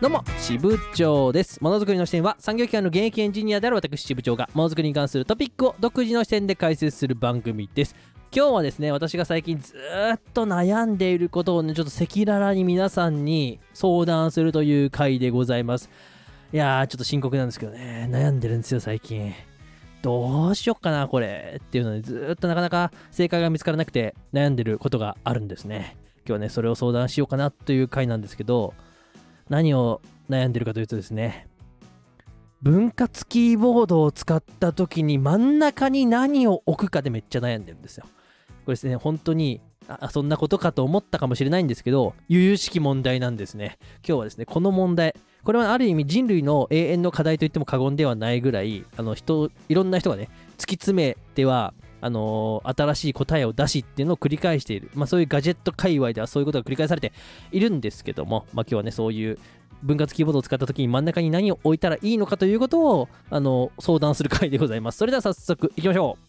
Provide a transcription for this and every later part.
どうも、支部長です。ものづくりの視点は産業機関の現役エンジニアである私支部長がものづくりに関するトピックを独自の視点で解説する番組です。今日はですね、私が最近ずっと悩んでいることをね、ちょっと赤裸々に皆さんに相談するという回でございます。いやー、ちょっと深刻なんですけどね、悩んでるんですよ最近。どうしよっかなこれっていうので、ずっとなかなか正解が見つからなくて悩んでることがあるんですね。今日はね、それを相談しようかなという回なんですけど、何を悩んでるかというとですね、分割キーボードを使った時に真ん中に何を置くかでめっちゃ悩んでるんですよ。これですね、本当にそんなことかと思ったかもしれないんですけど、由々しき問題なんですね。今日はですね、この問題、これはある意味人類の永遠の課題といっても過言ではないぐらい、いろんな人がね、突き詰めては新しい答えを出しっていうのを繰り返している、そういうガジェット界隈ではそういうことが繰り返されているんですけども、今日はね、そういう分割キーボードを使った時に真ん中に何を置いたらいいのかということを相談する回でございます。それでは早速いきましょう。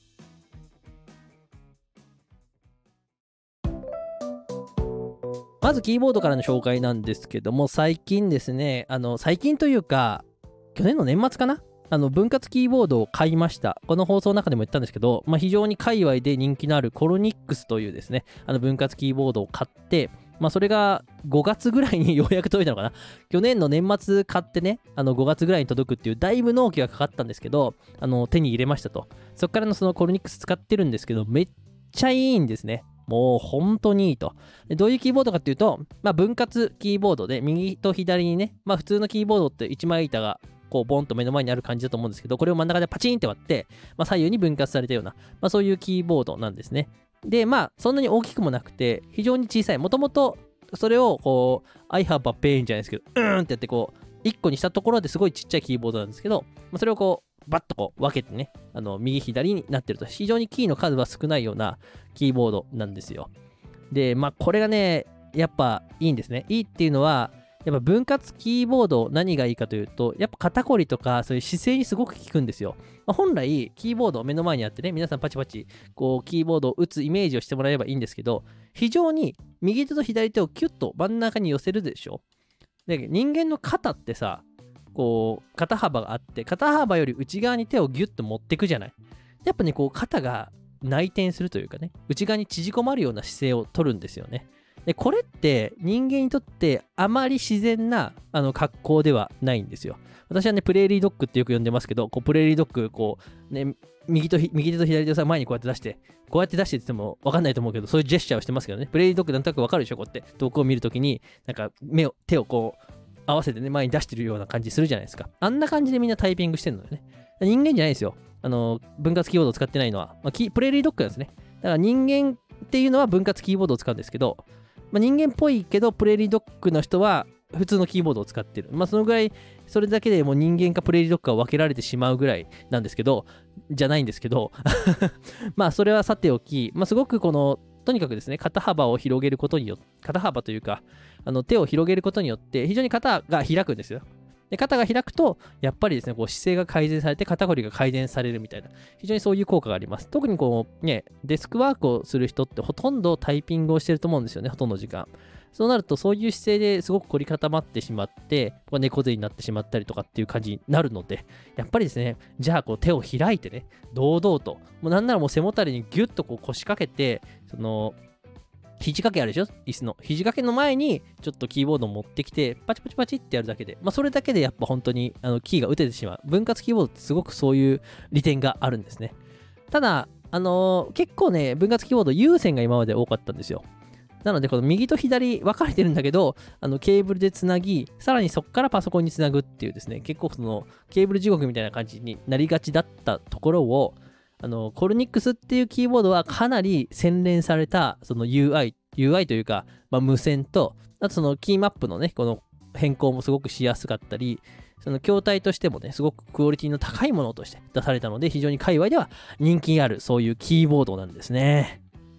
まずキーボードからの紹介なんですけども、最近ですね、最近というか去年の年末かな、分割キーボードを買いました。この放送の中でも言ったんですけど、非常に界隈で人気のあるコロニックスというですね、分割キーボードを買って、それが5月ぐらいにようやく届いたのかな。去年の年末買ってね、5月ぐらいに届くっていうだいぶ納期がかかったんですけど、手に入れましたと。そこからのそのコロニックス使ってるんですけど、めっちゃいいんですね。もう本当にいいと。でどういうキーボードかっていうと、分割キーボードで右と左にね、普通のキーボードって一枚板がこうボンと目の前にある感じだと思うんですけど、これを真ん中でパチンって割って、左右に分割されたような、そういうキーボードなんですね。で、そんなに大きくもなくて、非常に小さい。もともとそれをこう、I have a pen じゃないですけど、ってやってこう、1個にしたところですごいちっちゃいキーボードなんですけど、それをこう、バッとこう分けてね、右左になってると、非常にキーの数は少ないようなキーボードなんですよ。で、これがね、やっぱいいんですね。いいっていうのは、やっぱ分割キーボード何がいいかというと、やっぱ肩こりとかそういう姿勢にすごく効くんですよ。本来キーボードを目の前にあってね、皆さんパチパチこうキーボードを打つイメージをしてもらえればいいんですけど、非常に右手と左手をキュッと真ん中に寄せるでしょ。で、人間の肩ってさ、こう肩幅があって、肩幅より内側に手をギュッと持っていくじゃない。やっぱね、こう肩が内転するというかね、内側に縮こまるような姿勢を取るんですよね。でこれって人間にとってあまり自然な格好ではないんですよ。私はね、プレーリードッグってよく呼んでますけど、こうプレーリードッグ、こうね、右手と左手をさ前にこうやって出して、こうやって出してって言っても分かんないと思うけど、そういうジェスチャーをしてますけどね。プレーリードッグなんとなく分かるでしょ。こうやって遠くを見るときに、なんか手をこう合わせてね、前に出してるような感じするじゃないですか。あんな感じでみんなタイピングしてるのよね。人間じゃないですよ。分割キーボードを使ってないのは、プレーリードッグなんですね。だから人間っていうのは分割キーボードを使うんですけど、人間っぽいけどプレーリードッグの人は普通のキーボードを使ってる。そのぐらい、それだけでもう人間かプレーリードッグが分けられてしまうぐらいなんですけど、じゃないんですけど、それはさておき、すごくとにかくですね、肩幅を広げることによって、肩幅というか、手を広げることによって、非常に肩が開くんですよ。で肩が開くと、やっぱりですね、こう姿勢が改善されて、肩こりが改善されるみたいな、非常にそういう効果があります。特にこうね、デスクワークをする人ってほとんどタイピングをしてると思うんですよね、ほとんどの時間。そうなると、そういう姿勢ですごく凝り固まってしまって、猫背になってしまったりとかっていう感じになるので、やっぱりですね、じゃあこう手を開いてね、堂々と、もうなんならもう背もたれにギュッとこう腰掛けて、肘掛けあるでしょ、椅子の肘掛けの前にちょっとキーボードを持ってきてパチパチパチってやるだけで、それだけでやっぱ本当にキーが打ててしまう。分割キーボードってすごくそういう利点があるんですね。ただ結構ね、分割キーボード有線が今まで多かったんですよ。なのでこの右と左分かれてるんだけど、ケーブルでつなぎ、さらにそこからパソコンにつなぐっていうですね、結構そのケーブル地獄みたいな感じになりがちだったところを、コルニックスっていうキーボードはかなり洗練されたその UI というか、無線と、あとそのキーマップのね、この変更もすごくしやすかったり、その筐体としてもね、すごくクオリティの高いものとして出されたので、非常に界隈では人気ある、そういうキーボードなんですね。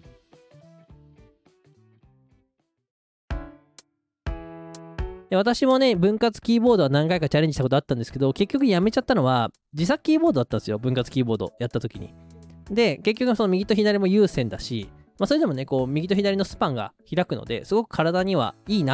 で私もね、分割キーボードは何回かチャレンジしたことあったんですけど、結局やめちゃったのは自作キーボードだったんですよ、分割キーボードやった時に。で、結局その右と左も有線だし、それでもね、こう右と左のスパンが開くので、すごく体にはいいなと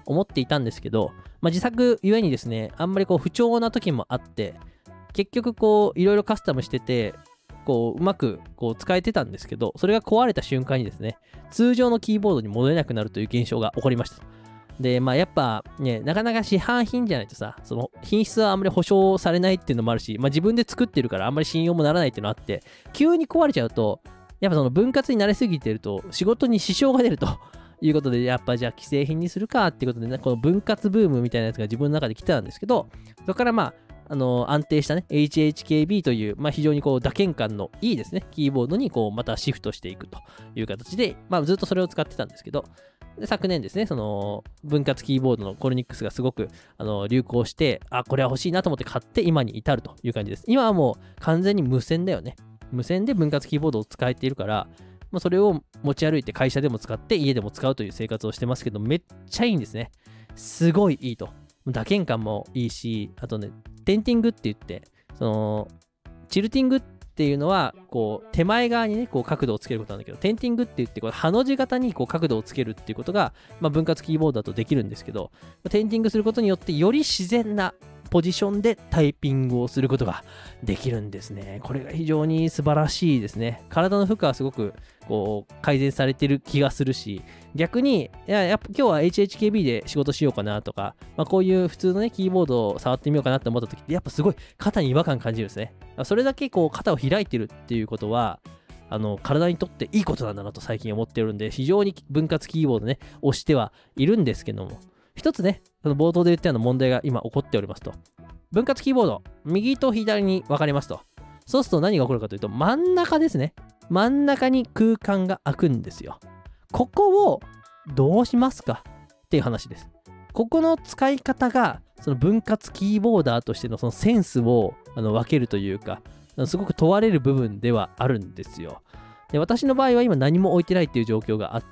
思っていたんですけど、自作ゆえにですね、あんまりこう不調な時もあって、結局こういろいろカスタムしてて、こううまくこう使えてたんですけど、それが壊れた瞬間にですね、通常のキーボードに戻れなくなるという現象が起こりました。で、やっぱね、なかなか市販品じゃないとさ、その品質はあんまり保証されないっていうのもあるし、自分で作ってるからあんまり信用もならないっていうのがあって、急に壊れちゃうと、やっぱその分割に慣れすぎてると仕事に支障が出るということで、やっぱじゃあ既製品にするかっていうことでね、この分割ブームみたいなやつが自分の中で来てたんですけど、そこから安定したね、HHKB という、非常にこう打鍵感のいいですね、キーボードにこうまたシフトしていくという形で、ずっとそれを使ってたんですけど、で昨年ですね、その分割キーボードのコルニックスがすごく流行して、これは欲しいなと思って買って今に至るという感じです。今はもう完全に無線だよね。無線で分割キーボードを使えているから、それを持ち歩いて会社でも使って家でも使うという生活をしてますけど、めっちゃいいんですね。すごいいいと。打鍵感もいいし、あとね、テンティングって言って、そのチルティングっていうのはこう手前側にねこう角度をつけることなんだけど、テンティングって言ってこうハの字型にこう角度をつけるっていうことが、分割キーボードだとできるんですけど、テンティングすることによってより自然なポジションでタイピングをすることができるんですね。これが非常に素晴らしいですね。体の負荷はすごくこう改善されてる気がするし、逆にやっぱ今日は HHKB で仕事しようかなとか、こういう普通のねキーボードを触ってみようかなって思った時ってやっぱすごい肩に違和感感じるんですね。それだけこう肩を開いてるっていうことは体にとっていいことなんだなと最近思ってるんで、非常に分割キーボードね押してはいるんですけども、一つね、その冒頭で言ったような問題が今起こっておりますと。分割キーボード、右と左に分かれますと。そうすると何が起こるかというと、真ん中ですね。真ん中に空間が空くんですよ。ここをどうしますかっていう話です。ここの使い方が、その分割キーボーダーとしてのそのセンスを分けるというか、すごく問われる部分ではあるんですよ。で、私の場合は今何も置いてないっていう状況があって、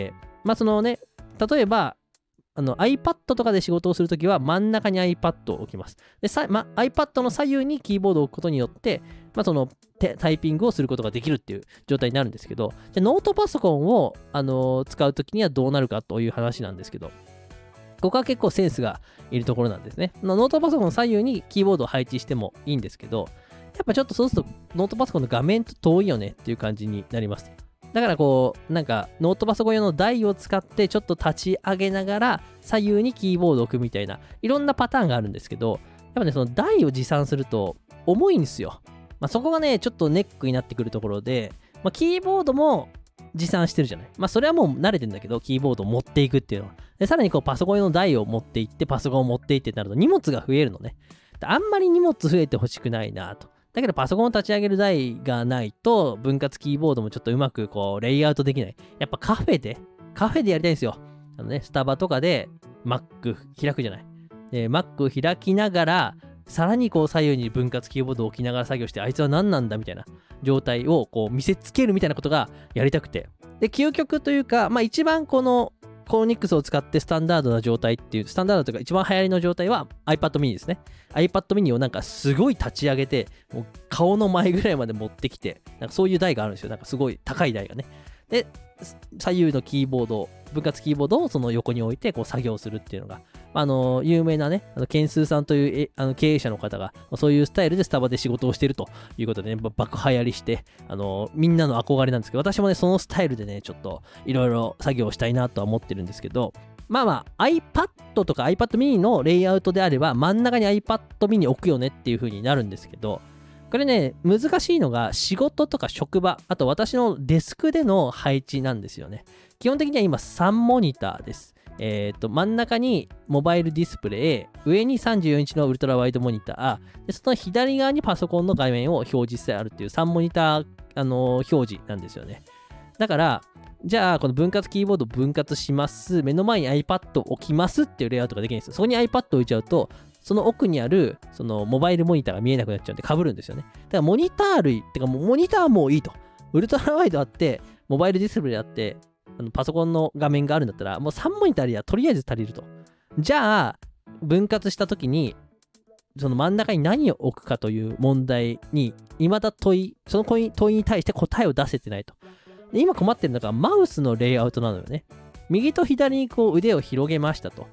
そのね、例えば、iPad とかで仕事をするときは真ん中に iPad を置きます。で、iPad の左右にキーボードを置くことによって、そのタイピングをすることができるっていう状態になるんですけど、じゃノートパソコンを、使うときにはどうなるかという話なんですけど、ここは結構センスがいるところなんですね。ノートパソコンの左右にキーボードを配置してもいいんですけど、やっぱちょっとそうするとノートパソコンの画面と遠いよねっていう感じになります。だからこうノートパソコン用の台を使ってちょっと立ち上げながら左右にキーボードを置くみたいないろんなパターンがあるんですけど、やっぱねその台を持参すると重いんですよ。そこがねちょっとネックになってくるところで、キーボードも持参してるじゃない。それはもう慣れてんだけど、キーボードを持っていくっていうのは。でさらにこうパソコン用の台を持っていってパソコンを持っていってってなると荷物が増えるのね。あんまり荷物増えてほしくないなと。だけどパソコンを立ち上げる台がないと分割キーボードもちょっとうまくこうレイアウトできない。やっぱカフェでやりたいんですよ。スタバとかで Mac 開くじゃない。で Mac 開きながらさらにこう左右に分割キーボードを置きながら作業して、あいつは何なんだみたいな状態をこう見せつけるみたいなことがやりたくて。で、究極というか、一番このコーニックスを使ってスタンダードな状態っていう、スタンダードというか一番流行りの状態は iPad mini ですね。iPad mini をすごい立ち上げて、もう顔の前ぐらいまで持ってきて、そういう台があるんですよ。すごい高い台がね。で、左右のキーボード、分割キーボードをその横に置いてこう作業するっていうのが、有名なね、ケンスーさんという経営者の方が、そういうスタイルでスタバで仕事をしているということでね、爆流行りして、みんなの憧れなんですけど、私もね、そのスタイルでね、ちょっといろいろ作業したいなとは思ってるんですけど、iPad とか iPad mini のレイアウトであれば、真ん中に iPad mini 置くよねっていう風になるんですけど、これね、難しいのが仕事とか職場、あと私のデスクでの配置なんですよね。基本的には今3モニターです。真ん中にモバイルディスプレイ、上に34インチのウルトラワイドモニター、でその左側にパソコンの画面を表示してあるっていう3モニター、表示なんですよね。だから、じゃあこの分割キーボード分割します。目の前に iPad を置きますっていうレイアウトができるんですよ。そこに iPad を置いちゃうと、その奥にあるそのモバイルモニターが見えなくなっちゃうんで被るんですよね。だからモニター類ってかもうモニターもういいと。ウルトラワイドあって、モバイルディスプレイあって、パソコンの画面があるんだったら、もう3モニターではとりあえず足りると。じゃあ、分割したときに、その真ん中に何を置くかという問題に、未だその問いに対して答えを出せてないと。今困ってるのがマウスのレイアウトなのよね。右と左にこう腕を広げましたと。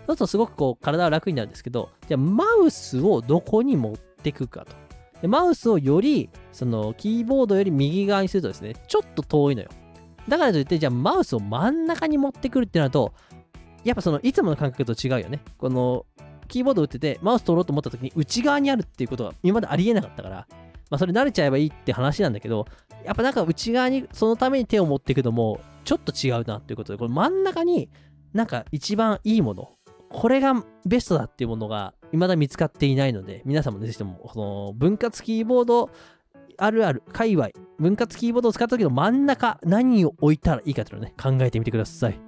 そうするとすごくこう体は楽になるんですけど、じゃあマウスをどこに持ってくかと。でマウスをよりそのキーボードより右側にするとですね、ちょっと遠いのよ。だからといって、じゃあマウスを真ん中に持ってくるってなると、やっぱそのいつもの感覚と違うよね。このキーボード打っててマウス取ろうと思った時に内側にあるっていうことが今までありえなかったから、まあそれ慣れちゃえばいいって話なんだけど、やっぱなんか内側にそのために手を持っていくのもちょっと違うなっていうことで、この真ん中になんか一番いいもの、これがベストだっていうものが未だ見つかっていないので、皆さんもぜひともこの分割キーボードあるある界隈、分割キーボードを使った時の真ん中、何を置いたらいいかというのをね、考えてみてください。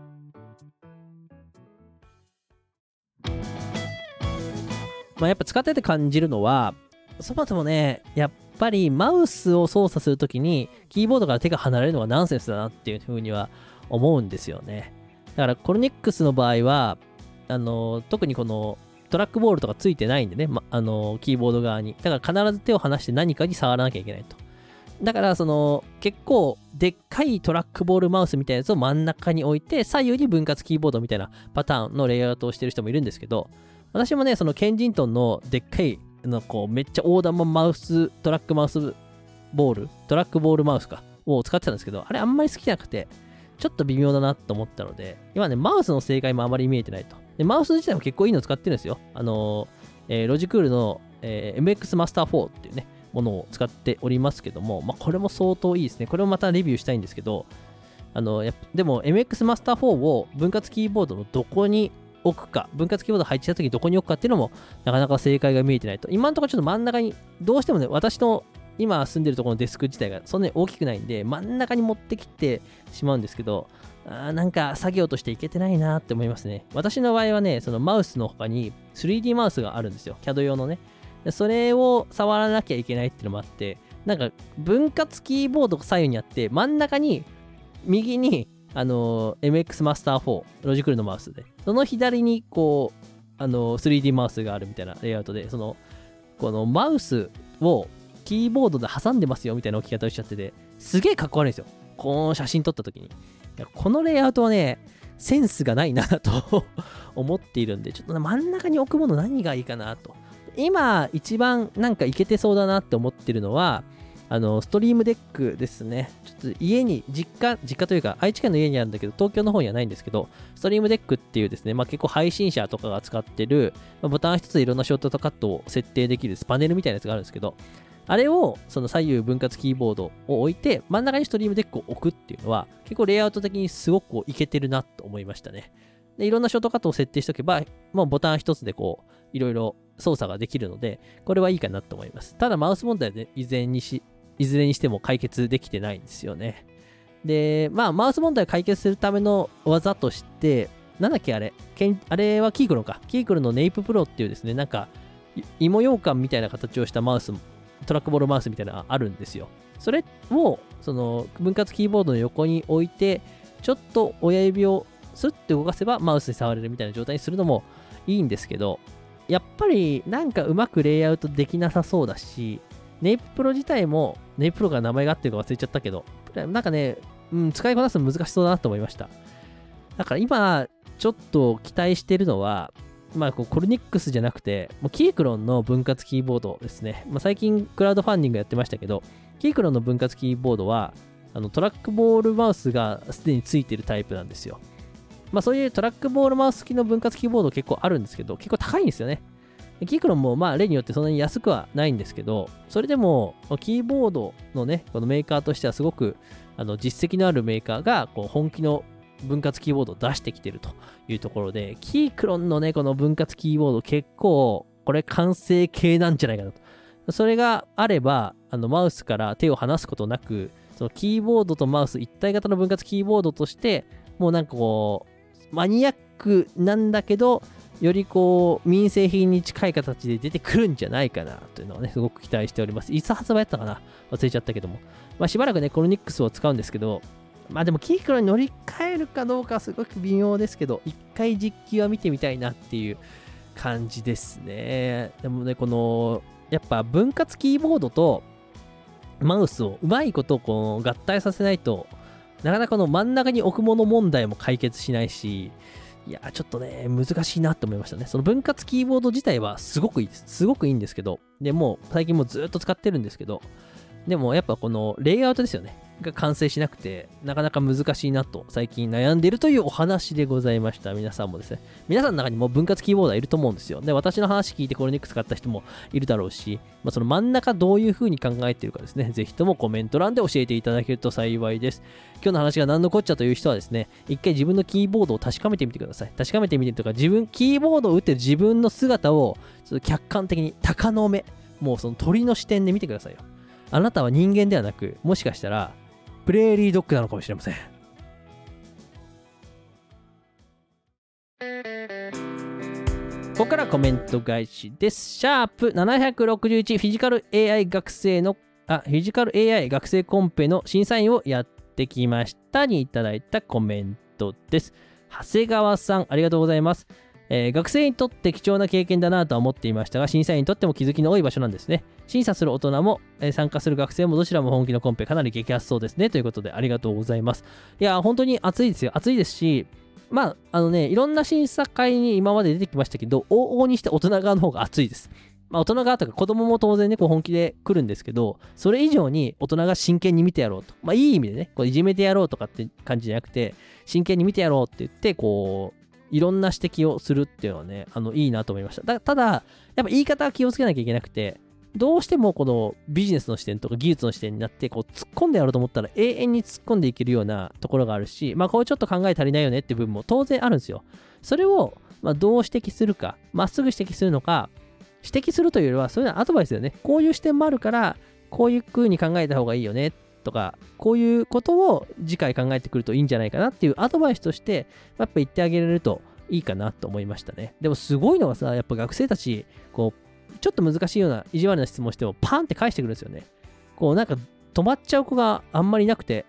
まあ、やっぱ使ってて感じるのは、そもそもね、やっぱりマウスを操作するときにキーボードから手が離れるのはナンセンスだなっていうふうには思うんですよね。だからコルネックスの場合は、特にこのトラックボールとかついてないんでね、キーボード側に。だから必ず手を離して何かに触らなきゃいけないと。だから結構でっかいトラックボールマウスみたいなやつを真ん中に置いて、左右に分割キーボードみたいなパターンのレイアウトをしてる人もいるんですけど、私もね、そのケンジントンのでっかいこうめっちゃ大玉マウス、トラックボールマウスかを使ってたんですけど、あれあんまり好きじゃなくて、ちょっと微妙だなと思ったので、今ね、マウスの正解もあまり見えてないと。で、マウス自体も結構いいの使ってるんですよ。ロジクールの、MX Master 4っていうね、ものを使っておりますけども、まあ、これも相当いいですね。これもまたレビューしたいんですけど、でも MX Master 4を分割キーボードのどこに置くか、分割キーボード配置したときにどこに置くかっていうのもなかなか正解が見えてないと。今のところちょっと真ん中に、どうしてもね、私の今住んでるところのデスク自体がそんなに大きくないんで、真ん中に持ってきてしまうんですけど、なんか作業としていけてないなって思いますね。私の場合はね、そのマウスの他に 3D マウスがあるんですよ。CAD 用のね。それを触らなきゃいけないっていうのもあって、なんか分割キーボードが左右にあって、真ん中に、右に、MX Master 4、ロジクールのマウスで、その左にこう、3D マウスがあるみたいなレイアウトで、このマウスをキーボードで挟んでますよみたいな置き方をしちゃってて、すげえかっこ悪いんですよ。この写真撮った時に。いやこのレイアウトはね、センスがないなと思っているんで、ちょっと真ん中に置くもの何がいいかなと。今、一番なんかいけてそうだなって思ってるのは、ストリームデックですね。ちょっと家に、実家というか、愛知県の家にあるんだけど、東京の方にはないんですけど、ストリームデックっていうですね、まあ結構配信者とかが使ってる、ボタン一つでいろんなショートカットを設定できるパネルみたいなやつがあるんですけど、あれを、その左右分割キーボードを置いて、真ん中にストリームデックを置くっていうのは、結構レイアウト的にすごくこういけてるなと思いましたね。で、いろんなショートカットを設定しておけば、もうボタン一つでこう、いろいろ操作ができるので、これはいいかなと思います。ただ、マウス問題でいずれにしても解決できてないんですよね。で、まあ、マウス問題を解決するための技として、なんだっけあれはキークロンか。キークロンのネイププロっていうですね、なんか、芋羊羹みたいな形をしたマウス、トラックボールマウスみたいなのがあるんですよ。それを、分割キーボードの横に置いて、ちょっと親指をスッて動かせばマウスに触れるみたいな状態にするのもいいんですけど、やっぱりなんかうまくレイアウトできなさそうだし、ネイププロ自体も、ネイププロが名前があってるか忘れちゃったけど、なんかね、使いこなすの難しそうだなと思いました。だから今、ちょっと期待してるのは、まあ、コルニックスじゃなくて、もうキークロンの分割キーボードですね。まあ、最近クラウドファンディングやってましたけど、キークロンの分割キーボードは、トラックボールマウスがすでについてるタイプなんですよ。まあ、そういうトラックボールマウス付きの分割キーボード結構あるんですけど、結構高いんですよね。キークロンもまあ例によってそんなに安くはないんですけど、それでもキーボードのね、このメーカーとしてはすごく実績のあるメーカーがこう本気の分割キーボードを出してきてるというところで、キークロンのね、この分割キーボード結構これ完成形なんじゃないかなと。それがあれば、マウスから手を離すことなく、そのキーボードとマウス一体型の分割キーボードとして、もうなんかこう、マニアックなんだけど、よりこう民生品に近い形で出てくるんじゃないかなというのをね、すごく期待しております。いつ発売やったかな忘れちゃったけども。まあしばらくね、コルニックスを使うんですけど、まあでもキークロンに乗り換えるかどうかはすごく微妙ですけど、一回実機は見てみたいなっていう感じですね。でもね、この、やっぱ分割キーボードとマウスをうまいことこう合体させないと、なかなかこの真ん中に置くもの問題も解決しないし、 いやちょっとね難しいなって思いましたね。その分割キーボード自体はすごくいいです。すごくいいんですけど、でもう最近もうずっと使ってるんですけど、でもやっぱこのレイアウトですよねが完成しなくて、なかなか難しいなと最近悩んでいるというお話でございました。皆さんもですね、皆さんの中にも分割キーボードはいると思うんですよ。で、私の話聞いてコルネック使った人もいるだろうし、その真ん中どういう風に考えているかですね、ぜひともコメント欄で教えていただけると幸いです。今日の話が何のこっちゃという人はですね、一回自分のキーボードを確かめてみてください。確かめてみてとか、キーボードを打ってる自分の姿をちょっと客観的に鷹の目、もうその鳥の視点で見てくださいよ。あなたは人間ではなく、もしかしたらプレーリードッグなのかもしれません。ここからコメント返しです。シャープ761フィジカル AI 学生コンペの審査員をやってきましたにいただいたコメントです。長谷川さん、ありがとうございます。学生にとって貴重な経験だなとは思っていましたが、審査員にとっても気づきの多い場所なんですね。審査する大人も、参加する学生もどちらも本気のコンペ、かなり激アツそうですね。ということでありがとうございます。いや、本当に熱いですよ。熱いですし、いろんな審査会に今まで出てきましたけど、往々にして大人側の方が熱いです。大人側とか子供も当然ね、こう本気で来るんですけど、それ以上に大人が真剣に見てやろうと。いい意味でね、こういじめてやろうとかって感じじゃなくて、真剣に見てやろうって言って、こう、いろんな指摘をするっていうのはね、いいなと思いました。ただ、やっぱ言い方は気をつけなきゃいけなくて、どうしてもこのビジネスの視点とか技術の視点になって、こう突っ込んでやろうと思ったら永遠に突っ込んでいけるようなところがあるし、こうちょっと考え足りないよねって部分も当然あるんですよ。それを、どう指摘するか、まっすぐ指摘するのか、指摘するというよりは、そういうのはアドバイスだよね。こういう視点もあるから、こういう風に考えた方がいいよねとか、こういうことを次回考えてくるといいんじゃないかなっていうアドバイスとして、やっぱ言ってあげられるといいかなと思いましたね。でもすごいのがさ、やっぱ学生たち、こう、ちょっと難しいような意地悪な質問してもパンって返してくるんですよね。こうなんか止まっちゃう子があんまりいなくて、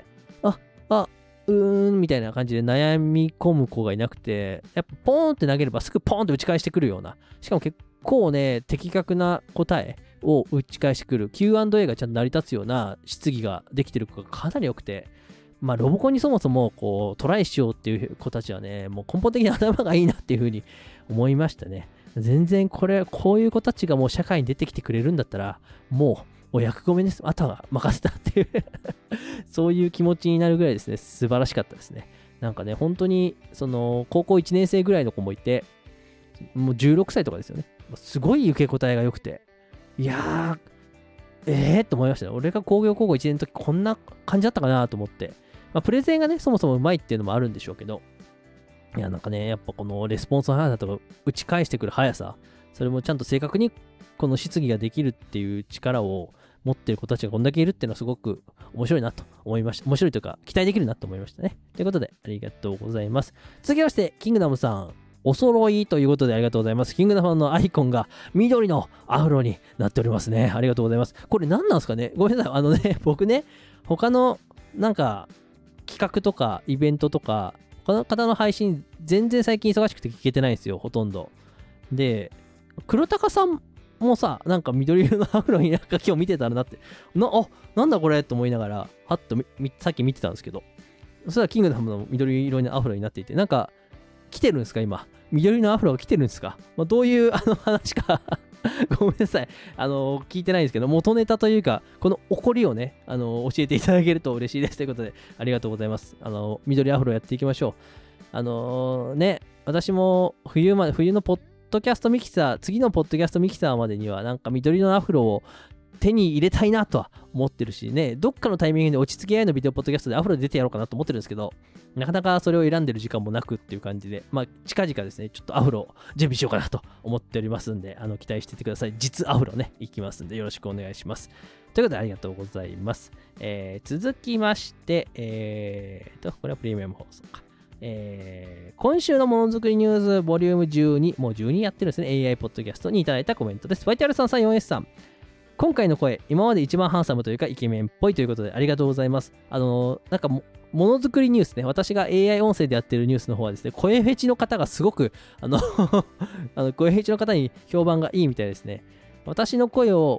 みたいな感じで悩み込む子がいなくて、やっぱポーンって投げればすぐポーンって打ち返してくるような、しかも結構ね、的確な答えを打ち返してくる Q&A がちゃんと成り立つような質疑ができてる子がかなり多くて、ロボコンにそもそもこうトライしようっていう子たちはね、もう根本的に頭がいいなっていう風に思いましたね。全然こういう子たちがもう社会に出てきてくれるんだったら、もうお役御免です。あとは任せたっていうそういう気持ちになるぐらいですね、素晴らしかったですね。なんかね、本当に、高校1年生ぐらいの子もいて、もう16歳とかですよね。すごい受け答えが良くて、いやー、って思いましたね。俺が工業高校1年の時こんな感じだったかなと思って。プレゼンがね、そもそもうまいっていうのもあるんでしょうけど、いや、なんかね、やっぱこのレスポンスの速さとか打ち返してくる速さ、それもちゃんと正確にこの質疑ができるっていう力を持っている子たちがこんだけいるっていうのはすごく面白いなと思いました。面白いというか、期待できるなと思いましたね。ということで、ありがとうございます。続きまして、キングダムさん。お揃いということでありがとうございます。キングダムのアイコンが緑のアフロになっておりますね。ありがとうございます。これ何なんですかね？ごめんなさい。僕ね、他のなんか企画とかイベントとか、他の方の配信全然最近忙しくて聞けてないんですよ、ほとんど。で、黒高さんもさ、なんか緑色のアフロになんか今日見てたらなって、なんだこれと思いながら、はっとさっき見てたんですけど、そしたらキングダムの緑色のアフロになっていて、なんか来てるんですか今？緑のアフロが来てるんですか？どういう話かごめんなさい。聞いてないんですけど、元ネタというか、この起こりをね、教えていただけると嬉しいです。ということで、ありがとうございます。緑アフロやっていきましょう。私も冬のポッドキャストミキサー、次のポッドキャストミキサーまでには、なんか緑のアフロを手に入れたいなとは思ってるしね、どっかのタイミングで落ち着き合いのビデオポッドキャストでアフロで出てやろうかなと思ってるんですけど、なかなかそれを選んでる時間もなくっていう感じで、近々ですね、ちょっとアフロ準備しようかなと思っておりますんで、期待しててください。実アフロね、いきますんで、よろしくお願いします。ということで、ありがとうございます。続きまして、これはプレミアム放送か。今週のものづくりニュースボリューム12、もう12やってるんですね、AI ポッドキャストにいただいたコメントです。YTR334S さん。今回の声、今まで一番ハンサムというかイケメンっぽいということでありがとうございます。なんかものづくりニュースね、私が AI 音声でやってるニュースの方はですね、声フェチの方がすごく、声フェチの方に評判がいいみたいですね。私の声を、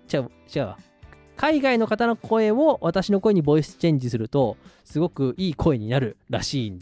海外の方の声を私の声にボイスチェンジすると、すごくいい声になるらしいんで、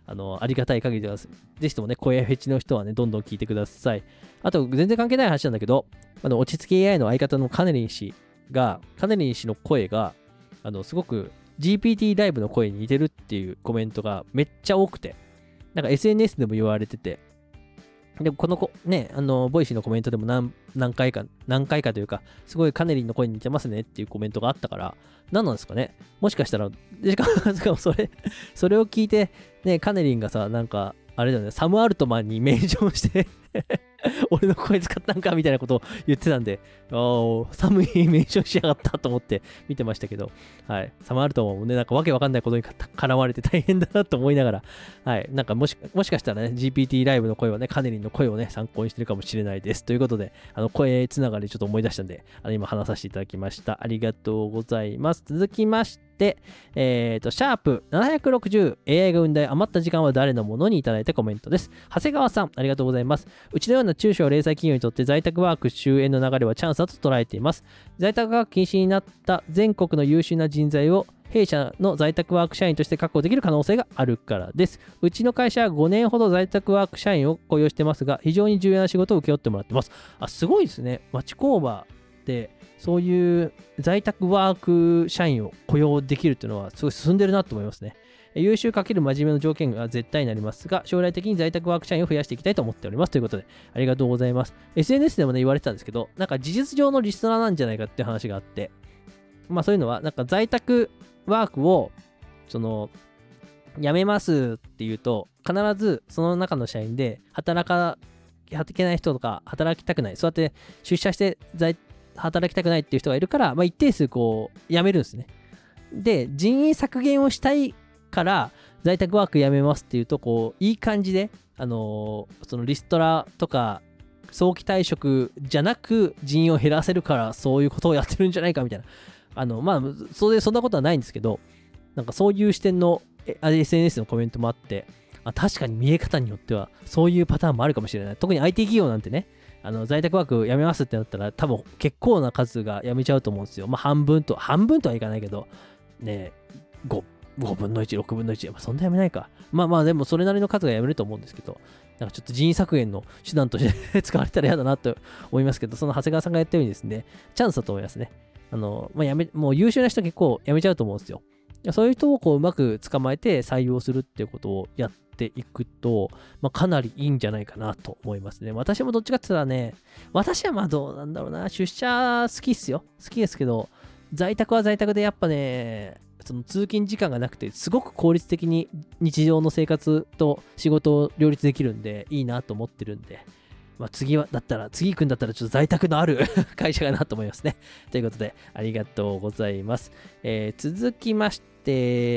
ありがたい限りでは、ぜひともね、声フェチの人はね、どんどん聞いてください。あと、全然関係ない話なんだけど、落ち着き AI の相方のカネリン氏の声が、すごく GPT ライブの声に似てるっていうコメントがめっちゃ多くて、なんか SNS でも言われてて、でもこの子ね、ボイシーのコメントでも何回かというか、すごいカネリンの声に似てますねっていうコメントがあったから、何なんですかね。もしかしたら、しかもそれを聞いて、ね、カネリンがさ、なんか、あれだよね、サム・アルトマンにメンションして俺の声使ったんかみたいなことを言ってたんで、サムにメンションしやがったと思って見てましたけど、はい、サム・アルトマンもね、なんかわけわかんないことに絡まれて大変だなと思いながら、はい、なんかもしかしたらね、GPT ライブの声はね、カネリンの声をね、参考にしてるかもしれないです。ということで、声つながりちょっと思い出したんで、今話させていただきました。ありがとうございます。続きまして、シャープ760 AI が生んだ余った時間は誰のものにいただいたコメントです。長谷川さん、ありがとうございます。うちのような中小零細企業にとって在宅ワーク終焉の流れはチャンスだと捉えています。在宅ワーク禁止になった全国の優秀な人材を弊社の在宅ワーク社員として確保できる可能性があるからです。うちの会社は5年ほど在宅ワーク社員を雇用してますが、非常に重要な仕事を請け負ってもらってます。すごいですね。町工場でそういう在宅ワーク社員を雇用できるっていうのはすごい進んでるなと思いますね。優秀かける真面目の条件が絶対になりますが、将来的に在宅ワーク社員を増やしていきたいと思っております。ということで、ありがとうございます。SNS でもね、言われてたんですけど、なんか事実上のリストラなんじゃないかっていう話があって、まあそういうのは、なんか在宅ワークを、辞めますっていうと、必ずその中の社員で働けない人とか、働きたくない、そうやって出社して働きたくないっていう人がいるから、まあ一定数こう、辞めるんですね。で、人員削減をしたいから在宅ワークやめますっていうと、こういい感じでそのリストラとか早期退職じゃなく人員を減らせるからそういうことをやってるんじゃないかみたいな、まあそんなことはないんですけど、なんかそういう視点のSNS のコメントもあって、確かに見え方によってはそういうパターンもあるかもしれない。特に IT 企業なんてね、在宅ワークやめますってなったら多分結構な数がやめちゃうと思うんですよ。まあ半分とはいかないけどね、5分の1、6分の1、そんなやめないか。まあでもそれなりの数がやめると思うんですけど、なんかちょっと人員削減の手段として使われたら嫌だなと思いますけど、その長谷川さんがやったようにですね、チャンスだと思いますね。もう優秀な人結構辞めちゃうと思うんですよ。そういう人をこううまく捕まえて採用するっていうことをやっていくと、かなりいいんじゃないかなと思いますね。私もどっちかって言ったらね、私はどうなんだろうな、出社好きっすよ。好きですけど、在宅は在宅でやっぱね、その通勤時間がなくてすごく効率的に日常の生活と仕事を両立できるんでいいなと思ってるんで、次行くんだったらちょっと在宅のある会社かなと思いますね。ということでありがとうございます。続きまして、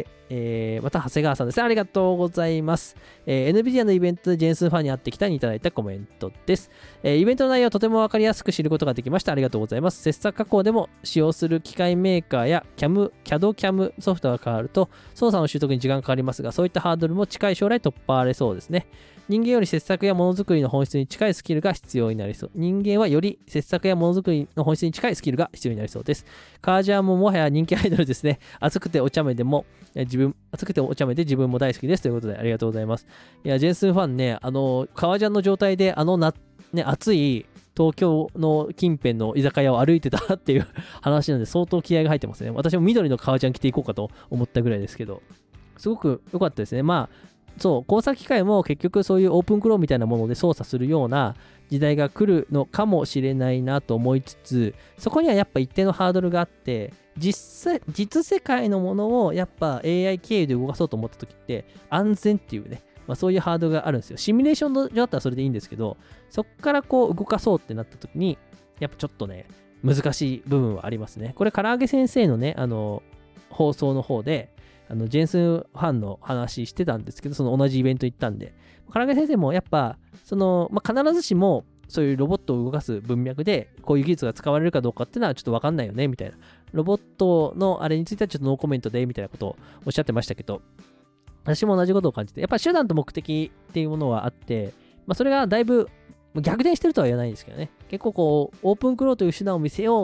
また長谷川さんですね。ありがとうございます。NVIDIA のイベントでジェンスファンに会ってきたにいただいたコメントです。イベントの内容をとてもわかりやすく知ることができました。ありがとうございます。切削加工でも使用する機械メーカーやCAD/CAM ソフトが変わると操作の習得に時間がかかりますが、そういったハードルも近い将来突破されそうですね。人間より切削やものづくりの本質に近いスキルが必要になりそう。人間はより切削やものづくりの本質に近いスキルが必要になりそうです。カージャーももはや人気アイドルですね。熱くてお茶目で自分も大好きですということでありがとうございます。いや、ジェンスンファンね、革ジャンの状態で暑い東京の近辺の居酒屋を歩いてたっていう話なんで相当気合が入ってますね。私も緑の革ジャン着ていこうかと思ったぐらいですけど、すごく良かったですね。工作機械も結局そういうオープンクローンみたいなもので操作するような時代が来るのかもしれないなと思いつつ、そこにはやっぱ一定のハードルがあって、実世界のものをやっぱ AI 経由で動かそうと思った時って安全っていうね、そういうハードルがあるんですよ。シミュレーション上だったらそれでいいんですけど、そこからこう動かそうってなった時にやっぱちょっとね難しい部分はありますね。これ唐揚げ先生のね放送の方でジェンスファンの話してたんですけど、その同じイベント行ったんで、唐揚げ先生もやっぱ必ずしもそういうロボットを動かす文脈でこういう技術が使われるかどうかっていうのはちょっと分かんないよねみたいな、ロボットのあれについてはちょっとノーコメントでみたいなことをおっしゃってましたけど、私も同じことを感じて、やっぱ手段と目的っていうものはあって、それがだいぶ逆転してるとは言わないんですけどね、結構こうオープンクローという手段を見せようっ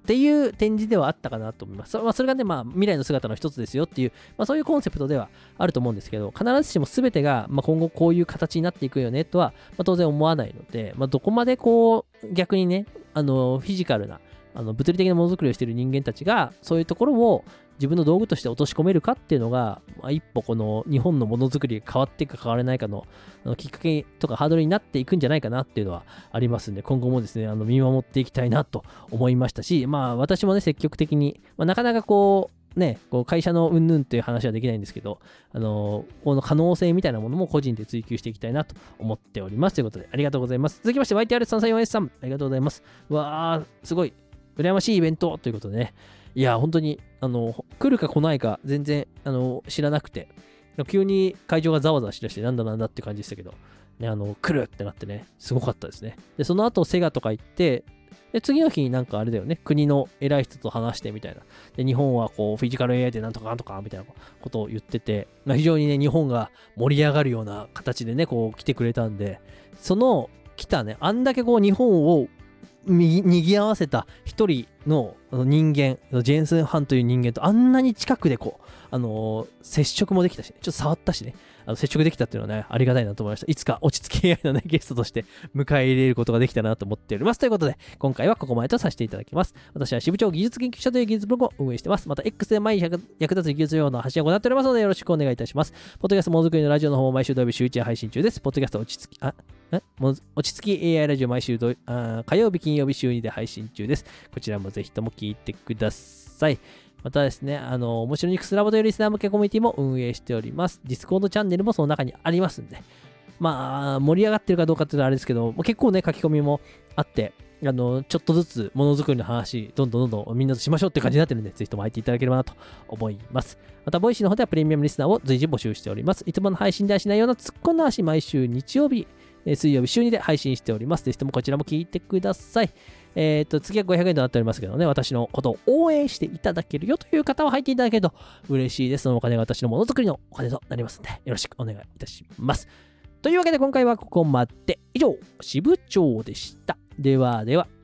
っていう展示ではあったかなと思います。それがね、未来の姿の一つですよっていう、そういうコンセプトではあると思うんですけど、必ずしも全てが、今後こういう形になっていくよねとは、当然思わないので、どこまでこう、逆にね、フィジカルな、物理的なものづくりをしている人間たちが、そういうところを自分の道具として落とし込めるかっていうのが、一歩この日本のものづくりが変わっていくか変わらないかのきっかけとかハードルになっていくんじゃないかなっていうのはありますんで、今後もですね、見守っていきたいなと思いましたし、私もね、積極的に、なかなかこう会社の云々っていう話はできないんですけど、この可能性みたいなものも個人で追求していきたいなと思っております。ということで、ありがとうございます。続きまして、YTR334S さん、ありがとうございます。わー、すごい、羨ましいイベントということでね、いや、本当に、来るか来ないか全然、知らなくて、急に会場がざわざわしだして、なんだって感じでしたけど、ね、来るってなってね、すごかったですね。で、その後、セガとか行って、で、次の日になんかあれだよね、国の偉い人と話してみたいな。で、日本はこう、フィジカル AI でなんとかなんとかみたいなことを言ってて、非常にね、日本が盛り上がるような形でね、こう、来てくれたんで、その、来たね、あんだけこう、日本を賑わせた一人の人間、ジェーンスン・ハンという人間とあんなに近くでこう、接触もできたし、ちょっと触ったしね、接触できたっていうのはね、ありがたいなと思いました。いつか落ち着き AI のね、ゲストとして迎え入れることができたなと思っております。ということで、今回はここまでとさせていただきます。私は支部長技術研究者という技術ブログを運営しています。また X で毎日役立つ技術用の発信を行っておりますので、よろしくお願いいたします。ポッドキャストものづくりのラジオの方も毎週土曜日週1配信中です。ポッドキャスト落ち着き AI ラジオ毎週火曜日、金曜日週2で配信中です。こちらもぜひとも聞いてください。またですね、面白ニクスラボというリスナー向けコミュニティも運営しております。ディスコードチャンネルもその中にありますんで、盛り上がってるかどうかっていうのはあれですけど、結構ね、書き込みもあって、ちょっとずつものづくりの話、どんどんみんなとしましょうって感じになってるんで、ぜひとも入っていただければなと思います。また、ボイシーの方ではプレミアムリスナーを随時募集しております。いつもの配信ではしないような突っ込んだ話、毎週日曜日、水曜日週2で配信しております。ぜひともこちらも聞いてください。次は500円となっておりますけどね、私のことを応援していただけるよという方は入っていただけると嬉しいです。そのお金が私のものづくりのお金となりますので、よろしくお願いいたします。というわけで今回はここまで。以上、支部長でした。ではでは。